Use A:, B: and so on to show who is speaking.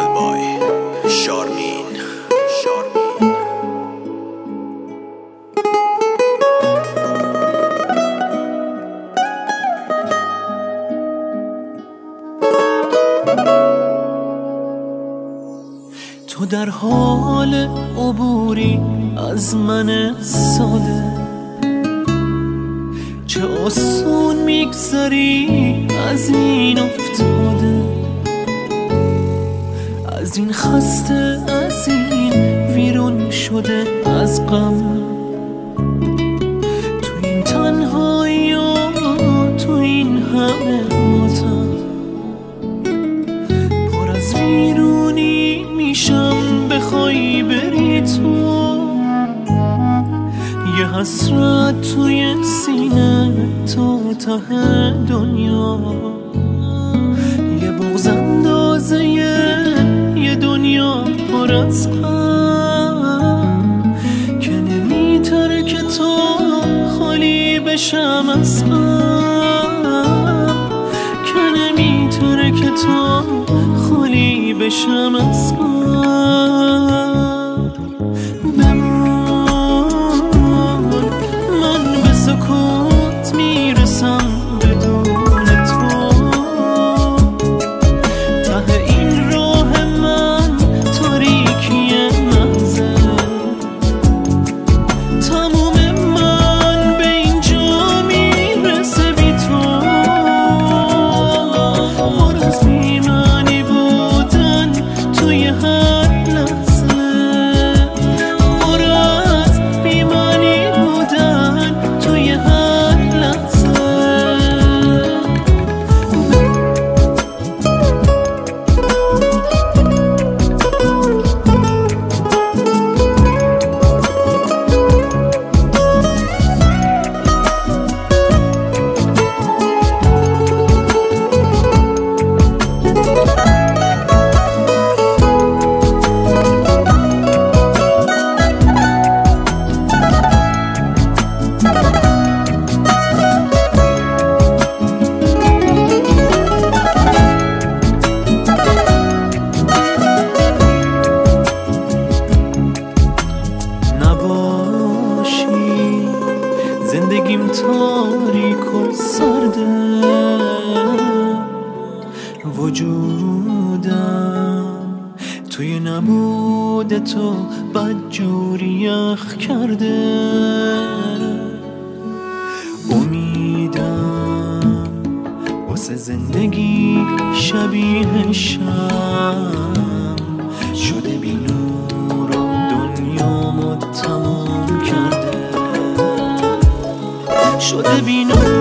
A: بای شارمین
B: تو در حال عبوری از من ساده، چه آسون میگذری از این افتاده، از این خسته، از این ویرون شده از غم، تو این تنهایی و تو این همه ماتم، پر از ویرونی میشم بخوای بری تو، یه حسرت توی سینه تا ته دنیا، یه بغض اندازه یه دنیا پر از غم، که نمیتره که تو خالی بشم از غم، که نمیتره که تو خالی بشم از غم. زندگیم تاریک و سرده، وجودم توی نبود تو بدجوری یخ کرده، امیدم واسه زندگی شبیه شم شده، بی نور و دنیامو تموم کرده، شده بی نور